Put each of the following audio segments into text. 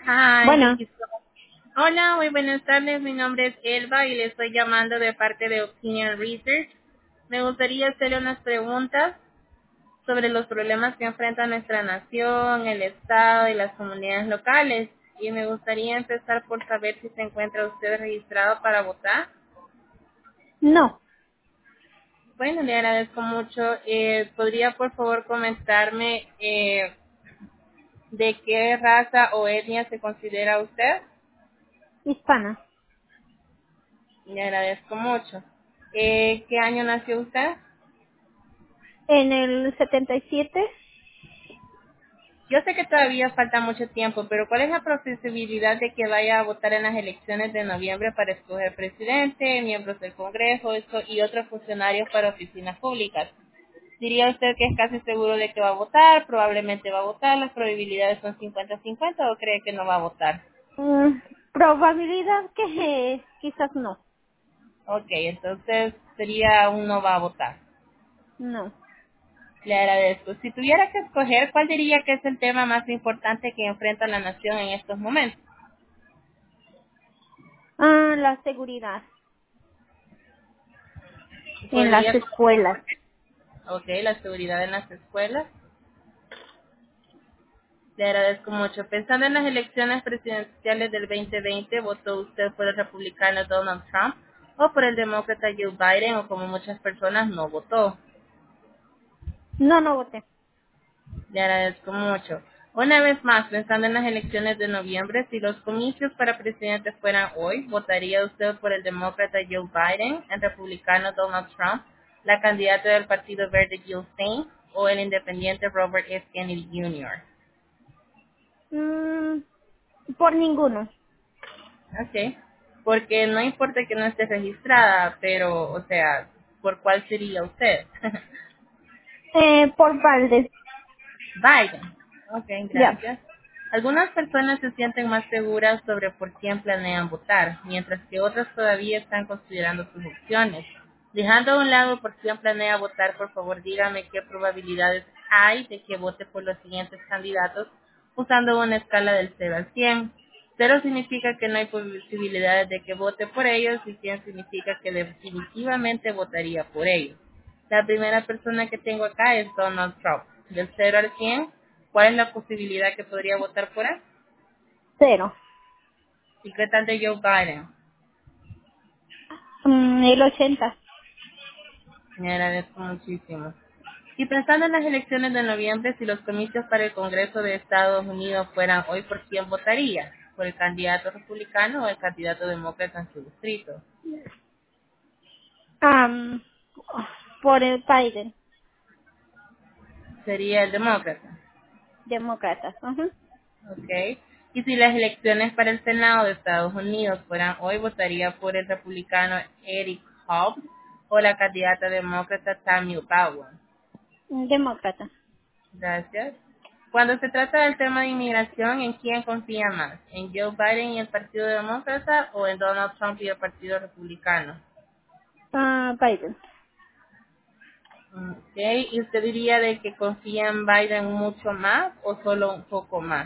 Hi, thank Bueno, you so much. Hola, muy buenas tardes. Mi nombre es Elba y le estoy llamando de parte de Opinion Research. Me gustaría hacerle unas preguntas sobre los problemas que enfrenta nuestra nación, el Estado y las comunidades locales. Y me gustaría empezar por saber si se encuentra usted registrado para votar. no, Bueno, le agradezco mucho. ¿Podría por favor comentarme de qué raza o etnia se considera usted? hispana. Le agradezco mucho. ¿Qué año nació usted? En el 77, Yo sé que todavía falta mucho tiempo, pero ¿cuál es la posibilidad de que vaya a votar en las elecciones de noviembre para escoger presidente, miembros del Congreso y otros funcionarios para oficinas públicas? ¿Diría usted que es casi seguro de que va a votar? ¿Probablemente va a votar? ¿Las probabilidades son 50-50 o cree que no va a votar? mm, probabilidad que quizás no. Ok, entonces sería un no va a votar. No. Le agradezco. Si tuviera que escoger, ¿cuál diría que es el tema más importante que enfrenta la nación en estos momentos? La seguridad en las ¿Podría escuelas. Ok, la seguridad en las escuelas. Le agradezco mucho. Pensando en las elecciones presidenciales del 2020, ¿votó usted por el republicano Donald Trump o por el demócrata Joe Biden o como muchas personas no votó? No, no voté. Le agradezco mucho. Una vez más, pensando en las elecciones de noviembre, si los comicios para presidente fueran hoy, ¿votaría usted por el demócrata Joe Biden, el republicano Donald Trump, la candidata del Partido Verde Jill Stein o el independiente Robert F. Kennedy Jr.? Mm, por ninguno. Ok. Porque no importa que no esté registrada, pero, o sea, ¿por cuál sería usted? Por Valdes. Biden. Ok, Ya. gracias. Algunas personas se sienten más seguras sobre por quién planean votar, mientras que otras todavía están considerando sus opciones. Dejando a un lado por quién planea votar, por favor dígame qué probabilidades hay de que vote por los siguientes candidatos usando una escala del 0 al 100. 0 significa que no hay posibilidades de que vote por ellos y 100 significa que definitivamente votaría por ellos. La primera persona que tengo acá es Donald Trump. Del 0 al 100, ¿cuál es la posibilidad que podría votar por él? 0. ¿Y qué tal de Joe Biden? El 80. Me agradezco muchísimo. Y pensando en las elecciones de noviembre, si los comicios para el Congreso de Estados Unidos fueran hoy, ¿por quién votaría? ¿Por el candidato republicano o el candidato demócrata en su distrito? Am, por el Biden. Sería el demócrata. Demócrata. Ajá. Ok. Y si las elecciones para el Senado de Estados Unidos fueran hoy, votaría por el republicano Eric Hobbs o la candidata demócrata Tammy Baldwin. Demócrata. Gracias. Cuando se trata del tema de inmigración, ¿en quién confía más? ¿En Joe Biden y el Partido Demócrata o en Donald Trump y el Partido Republicano? Biden. Ok. ¿Y usted diría de que confía en Biden mucho más o solo un poco más?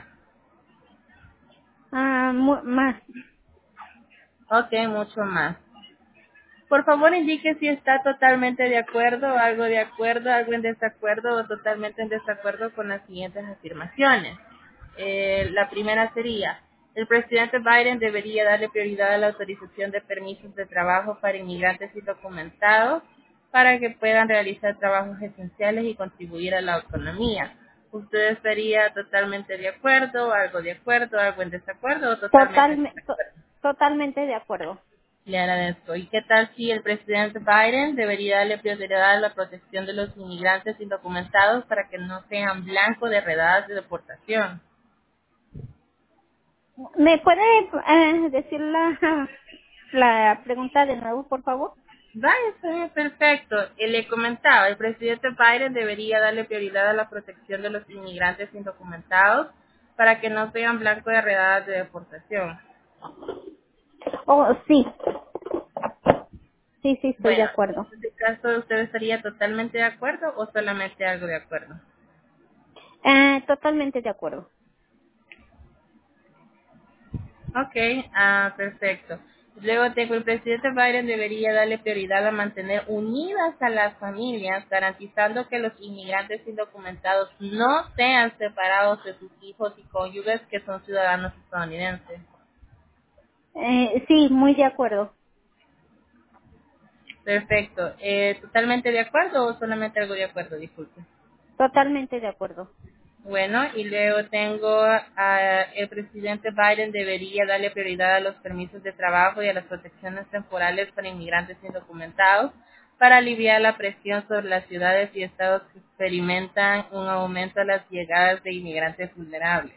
Más. Ok, mucho más. Por favor, indique si está totalmente de acuerdo, algo en desacuerdo o totalmente en desacuerdo con las siguientes afirmaciones. La primera sería, el presidente Biden debería darle prioridad a la autorización de permisos de trabajo para inmigrantes indocumentados para que puedan realizar trabajos esenciales y contribuir a la economía. ¿Usted estaría totalmente de acuerdo, algo en desacuerdo o totalmente en desacuerdo? Totalmente de acuerdo. Le agradezco. ¿Y qué tal si el presidente Biden debería darle prioridad a la protección de los inmigrantes indocumentados para que no sean blanco de redadas de deportación? ¿Me puede decir la pregunta de nuevo, por favor? Vaya, está bien, perfecto. Le comentaba, el presidente Biden debería darle prioridad a la protección de los inmigrantes indocumentados para que no sean blanco de redadas de deportación. Oh, sí. Sí, sí, estoy de Bueno, acuerdo. en este caso, ¿usted estaría totalmente de acuerdo o solamente algo de acuerdo? Totalmente de acuerdo. Ok, perfecto. Luego tengo, el presidente Biden debería darle prioridad a mantener unidas a las familias, garantizando que los inmigrantes indocumentados no sean separados de sus hijos y cónyuges que son ciudadanos estadounidenses. Sí, muy de acuerdo. Perfecto. ¿Totalmente de acuerdo o solamente algo de acuerdo? Disculpe. Totalmente de acuerdo. Bueno, y luego tengo, el presidente Biden debería darle prioridad a los permisos de trabajo y a las protecciones temporales para inmigrantes indocumentados para aliviar la presión sobre las ciudades y estados que experimentan un aumento de las llegadas de inmigrantes vulnerables.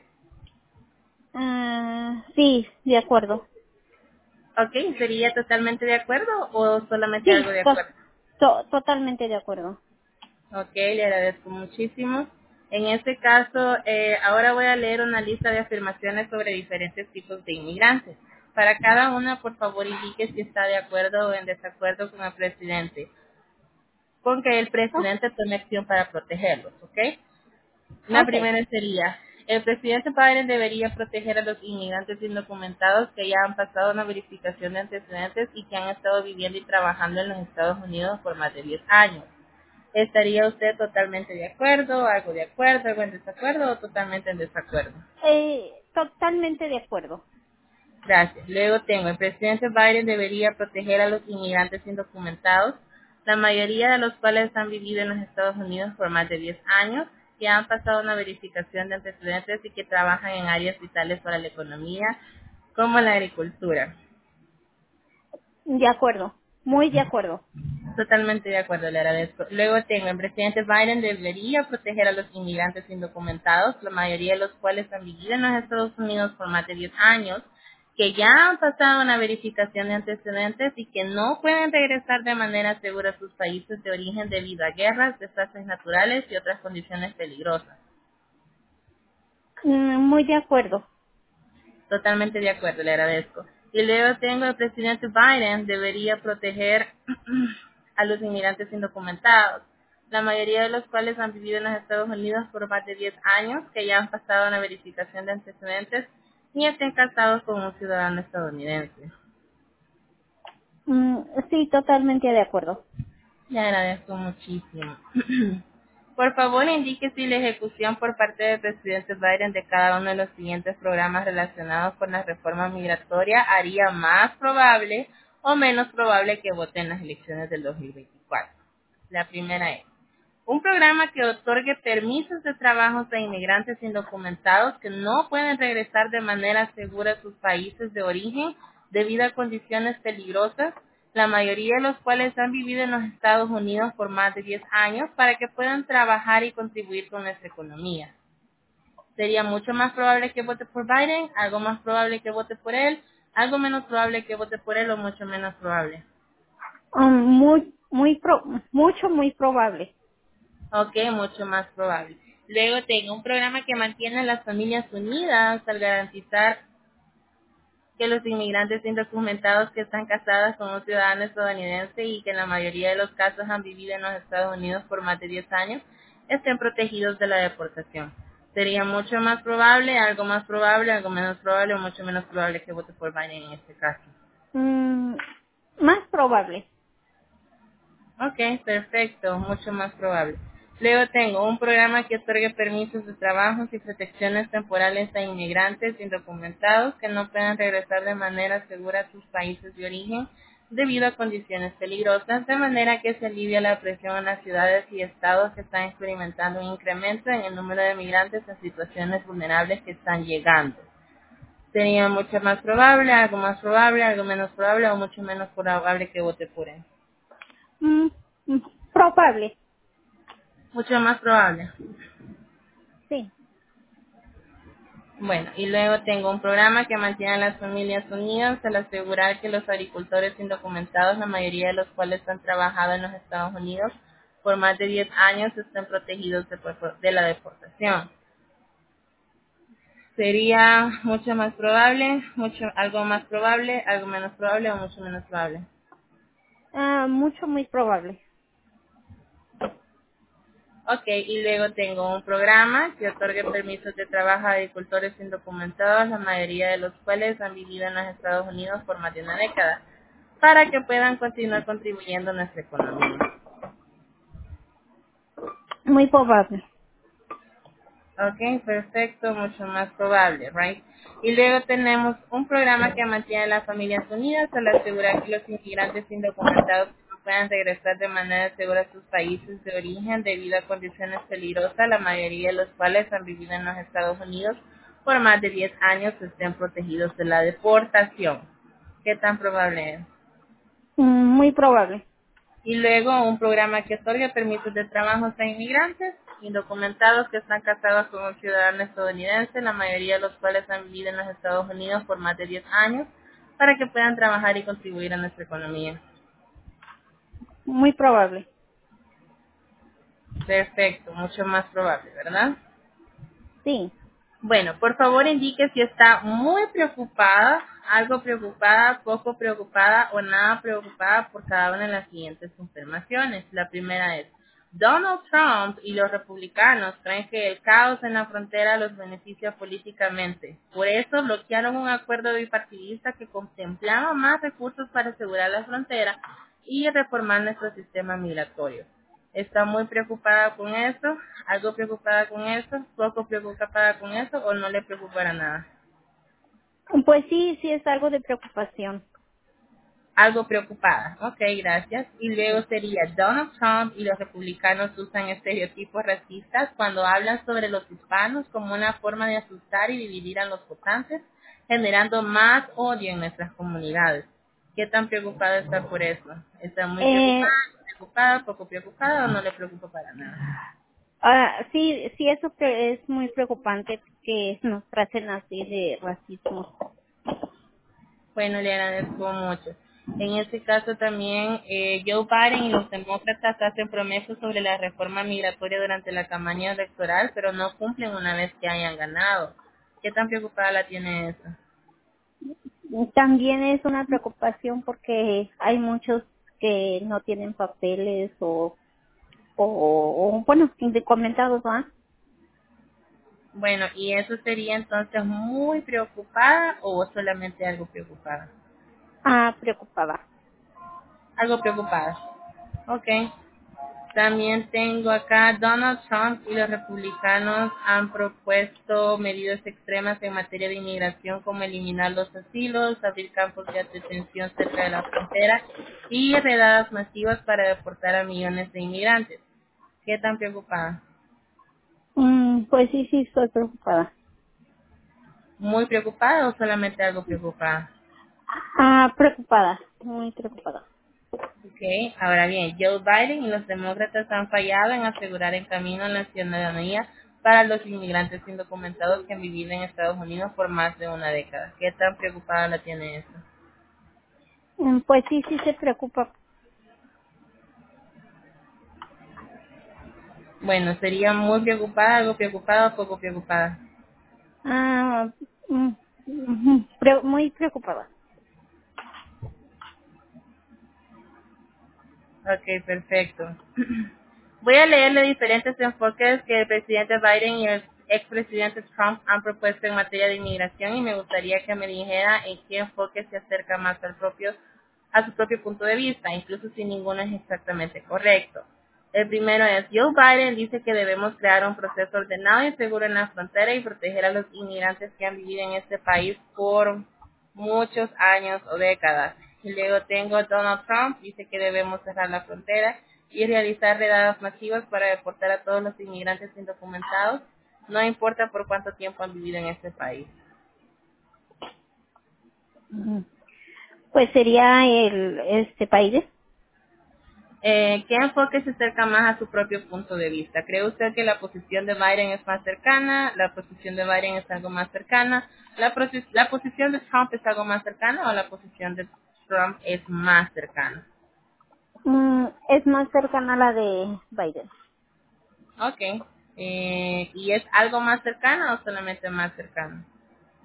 Sí, de acuerdo. Ok, ¿sería totalmente de acuerdo o solamente algo Sí, de acuerdo? totalmente de acuerdo. Ok, le agradezco muchísimo. En este caso, ahora voy a leer una lista de afirmaciones sobre diferentes tipos de inmigrantes. Para cada una, por favor, indique si está de acuerdo o en desacuerdo con el presidente, con que el Oh, presidente tome acción para protegerlos, ¿ok? La ok. primera sería, el presidente Biden debería proteger a los inmigrantes indocumentados que ya han pasado una verificación de antecedentes y que han estado viviendo y trabajando en los Estados Unidos por más de 10 años. ¿Estaría usted totalmente de acuerdo, algo en desacuerdo o totalmente en desacuerdo? Totalmente de acuerdo. Gracias. Luego tengo, el presidente Biden debería proteger a los inmigrantes indocumentados, la mayoría de los cuales han vivido en los Estados Unidos por más de 10 años, que han pasado una verificación de antecedentes y que trabajan en áreas vitales para la economía, como la agricultura. De acuerdo. Muy de acuerdo. Totalmente de acuerdo, le agradezco. Luego tengo, el presidente Biden debería proteger a los inmigrantes indocumentados, la mayoría de los cuales han vivido en los Estados Unidos por más de 10 años, que ya han pasado una verificación de antecedentes y que no pueden regresar de manera segura a sus países de origen debido a guerras, desastres naturales y otras condiciones peligrosas. Muy de acuerdo. Totalmente de acuerdo, le agradezco. Y luego tengo, el presidente Biden debería proteger a los inmigrantes indocumentados, la mayoría de los cuales han vivido en los Estados Unidos por más de 10 años, que ya han pasado una verificación de antecedentes y estén casados con un ciudadano estadounidense. Sí, totalmente de acuerdo. Le agradezco muchísimo. Por favor, indique si la ejecución por parte del presidente Biden de cada uno de los siguientes programas relacionados con la reforma migratoria haría más probable o menos probable que vote en las elecciones del 2024. La primera es, un programa que otorgue permisos de trabajo a inmigrantes indocumentados que no pueden regresar de manera segura a sus países de origen debido a condiciones peligrosas, la mayoría de los cuales han vivido en los Estados Unidos por más de 10 años para que puedan trabajar y contribuir con nuestra economía. Sería mucho más probable que vote por Biden, algo más probable que vote por él, algo menos probable que vote por él o mucho menos probable. Mucho, muy probable. Ok, mucho más probable. Luego tengo un programa que mantiene a las familias unidas al garantizar que los inmigrantes indocumentados que están casados con un ciudadano estadounidense y que en la mayoría de los casos han vivido en los Estados Unidos por más de 10 años estén protegidos de la deportación. Sería mucho más probable, algo menos probable o mucho menos probable que vote por Biden en este caso. Mm, Más probable. Ok, perfecto, mucho más probable. Luego tengo un programa que otorgue permisos de trabajo y protecciones temporales a inmigrantes indocumentados que no puedan regresar de manera segura a sus países de origen debido a condiciones peligrosas, de manera que se alivia la presión en las ciudades y estados que están experimentando un incremento en el número de migrantes en situaciones vulnerables que están llegando. Sería mucho más probable, algo menos probable o mucho menos probable que vote por él. Mm, Probable. Mucho más probable. Sí. Bueno, y luego tengo un programa que mantiene a las familias unidas al asegurar que los agricultores indocumentados, la mayoría de los cuales han trabajado en los Estados Unidos por más de 10 años, estén protegidos de la deportación. Sería mucho más probable, algo menos probable o mucho menos probable. Mucho, muy probable. Ok, y luego tengo un programa que otorgue permisos de trabajo a agricultores indocumentados, la mayoría de los cuales han vivido en los Estados Unidos por más de una década, para que puedan continuar contribuyendo a nuestra economía. Muy probable. Ok, perfecto, mucho más probable, right? Y luego tenemos un programa que mantiene a las familias unidas al asegurar que los inmigrantes indocumentados no puedan regresar de manera segura a sus países de origen debido a condiciones peligrosas, la mayoría de los cuales han vivido en los Estados Unidos por más de 10 años, estén protegidos de la deportación. ¿Qué tan probable es? Muy probable. Y luego un programa que otorga permisos de trabajo a inmigrantes indocumentados que están casados con un ciudadano estadounidense, la mayoría de los cuales han vivido en los Estados Unidos por más de 10 años, para que puedan trabajar y contribuir a nuestra economía. Muy probable. Perfecto, mucho más probable, ¿verdad? Sí. Bueno, por favor indique si está muy preocupada, algo preocupada, poco preocupada o nada preocupada por cada una de las siguientes confirmaciones. La primera es, Donald Trump y los republicanos creen que el caos en la frontera los beneficia políticamente. Por eso bloquearon un acuerdo bipartidista que contemplaba más recursos para asegurar la frontera y reformar nuestro sistema migratorio. ¿Está muy preocupada con eso? ¿Algo preocupada con eso? ¿Poco preocupada con eso? ¿O no le preocupará nada? Pues sí, sí es algo de preocupación. Algo preocupada. Ok, gracias. Y luego Sí. sería Donald Trump y los republicanos usan estereotipos racistas cuando hablan sobre los hispanos como una forma de asustar y dividir a los votantes, generando más odio en nuestras comunidades. ¿Qué tan preocupada está por eso? ¿Está muy Eh, preocupada, poco preocupada o no le preocupa para nada? sí, sí, eso es muy preocupante que nos traten así de racismo. Bueno, le agradezco mucho. En este caso también Joe Biden y los demócratas hacen promesas sobre la reforma migratoria durante la campaña electoral, pero no cumplen una vez que hayan ganado. ¿Qué tan preocupada la tiene eso? También es una preocupación porque hay muchos que no tienen papeles o bueno, indocumentados, ¿va? Bueno, ¿y eso sería entonces muy preocupada o solamente algo preocupada? Preocupada. Algo preocupada. Ok. También tengo acá, Donald Trump y los republicanos han propuesto medidas extremas en materia de inmigración como eliminar los asilos, abrir campos de detención cerca de la frontera y redadas masivas para deportar a millones de inmigrantes. ¿Qué tan preocupada? Pues sí, sí, estoy preocupada. ¿Muy preocupada o solamente algo preocupada? Preocupada, muy preocupada. Okay. Ahora bien, Joe Biden y los demócratas han fallado en asegurar el camino a la ciudadanía para los inmigrantes indocumentados que han vivido en Estados Unidos por más de una década. ¿Qué tan preocupada la tiene eso? Pues sí, sí se preocupa. Bueno, sería muy preocupada, algo preocupada o poco preocupada. Ah, muy preocupada. Ok, perfecto. Voy a leerle diferentes enfoques que el presidente Biden y el expresidente Trump han propuesto en materia de inmigración y me gustaría que me dijera en qué enfoque se acerca más a su propio punto de vista, incluso si ninguno es exactamente correcto. El primero es, Joe Biden dice que debemos crear un proceso ordenado y seguro en la frontera y proteger a los inmigrantes que han vivido en este país por muchos años o décadas. Y luego tengo Donald Trump, dice que debemos cerrar la frontera y realizar redadas masivas para deportar a todos los inmigrantes indocumentados, no importa por cuánto tiempo han vivido en este país. Ujú. Pues sería este país. ¿Qué enfoque se acerca más a su propio punto de vista? ¿Cree usted que la posición de Biden es más cercana? ¿La posición de Biden es algo más cercana? ¿La posición de Trump es algo más cercana o la posición de Trump es más cercana? Es más cercana a la de Biden. Ok. ¿Y es algo más cercana o solamente más cercana?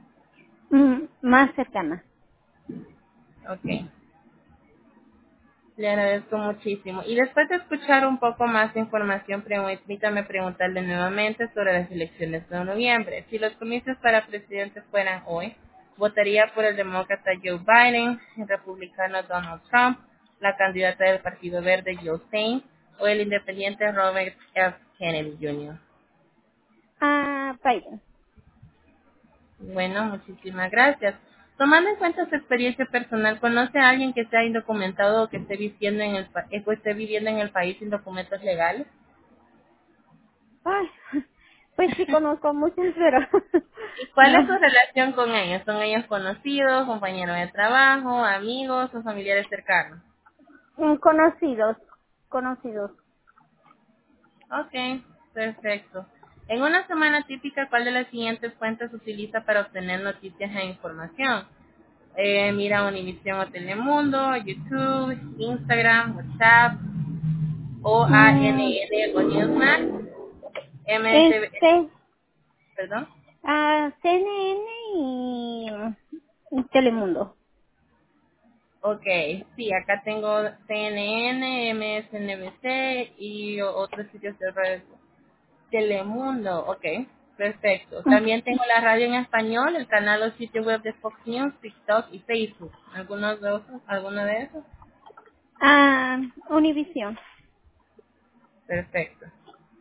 Más cercana. Ok. Le agradezco muchísimo. Y después de escuchar un poco más de información, permítame preguntarle nuevamente sobre las elecciones de noviembre. Si los comicios para presidente fueran hoy, ¿votaría por el demócrata Joe Biden, el republicano Donald Trump, la candidata del Partido Verde Jill Stein o el independiente Robert F. Kennedy Jr.? Biden. Bueno, muchísimas gracias. Tomando en cuenta su experiencia personal, ¿conoce a alguien que sea indocumentado o que esté viviendo en o esté viviendo en el país sin documentos legales? Ay, pues sí conozco muchos, pero ¿Y cuál es su no. relación con ellos? ¿Son ellos conocidos, compañeros de trabajo, amigos o familiares cercanos? Conocidos, conocidos. Ok, perfecto. En una semana típica, ¿cuál de las siguientes fuentes se utiliza para obtener noticias e información? Mira Univisión o Telemundo, YouTube, Instagram, WhatsApp, Mm, OANN o Newsmax, MSB, este, perdón. CNN y Telemundo. Ok, sí, acá tengo CNN, MSNBC y otros sitios de redes. Telemundo, ok, perfecto. Mm, También tengo la radio en español, el canal o sitio web de Fox News, TikTok y Facebook. ¿Alguno de esos? Univisión. Perfecto.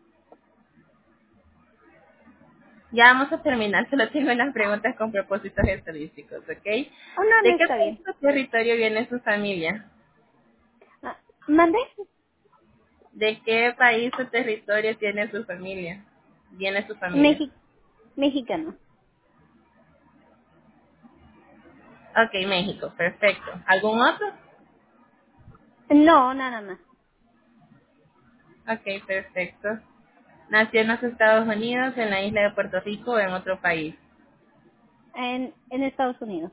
Ya vamos a terminar, solo tengo unas preguntas con propósitos estadísticos, ¿ok? Oh, no, no ¿De qué está país bien. o territorio viene su familia? ¿Mande? ¿De qué país o territorio tiene su familia? Viene su familia. Mexi Mexicano. Ok, México, perfecto. ¿Algún otro? No, nada más. Ok, perfecto. ¿Nació en los Estados Unidos, en la isla de Puerto Rico o en otro país? En Estados Unidos.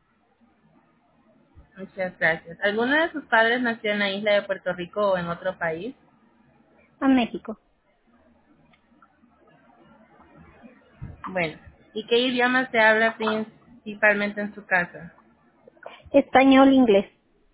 Muchas gracias. ¿Alguno de sus padres nació en la isla de Puerto Rico o en otro país? A México. Bueno, ¿y qué idioma se habla principalmente en su casa? Español, inglés.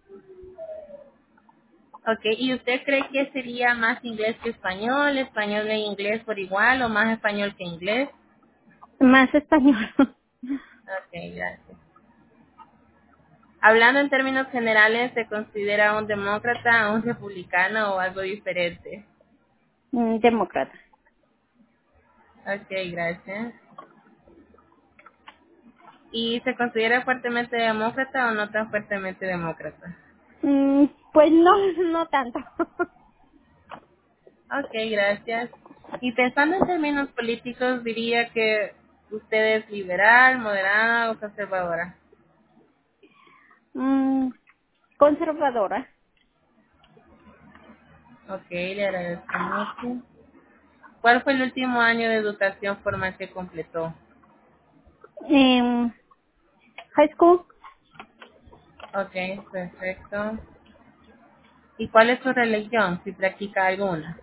Ok, ¿y usted cree que sería más inglés que español, español e inglés por igual o más español que inglés? Más español. Ok, gracias. Hablando en términos generales, ¿se considera un demócrata, un republicano o algo diferente? Demócrata. Ok, gracias. ¿Y se considera fuertemente demócrata o no tan fuertemente demócrata? Pues no, no tanto. Ok, gracias. Y pensando en términos políticos, diría que usted es liberal, moderada o conservadora. Mm, Conservadora. Ok, le agradezco mucho. ¿Cuál fue el último año de educación formal que completó? Em, High school. Ok, perfecto. ¿Y cuál es su religión, si practica alguna?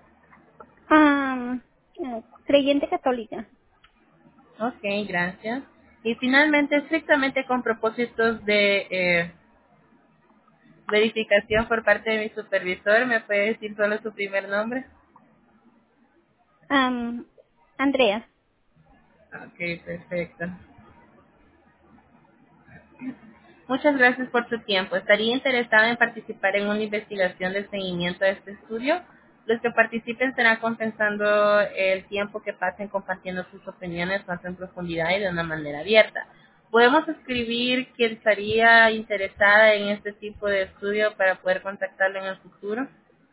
Creyente católica. Ok, gracias. Y finalmente, estrictamente con propósitos de verificación por parte de mi supervisor, ¿me puede decir solo su primer nombre? Andrea. Ok, perfecto. Muchas gracias por su tiempo. ¿Estaría interesada en participar en una investigación de seguimiento de este estudio? Los que participen serán compensando el tiempo que pasen compartiendo sus opiniones más en profundidad y de una manera abierta. Podemos escribir que estaría interesada en este tipo de estudio para poder contactarlo en el futuro.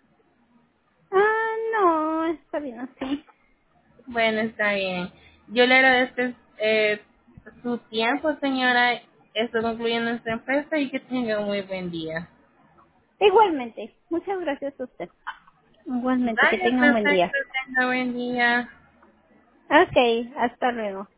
No, está bien así. Bueno, está bien. Yo le agradezco su tiempo, señora. Esto concluye nuestra empresa y que tenga un muy buen día. Igualmente. Muchas gracias a usted. Igualmente, que Vaya, tenga un buen día. perfecto, tenga buen día. Ok, hasta luego.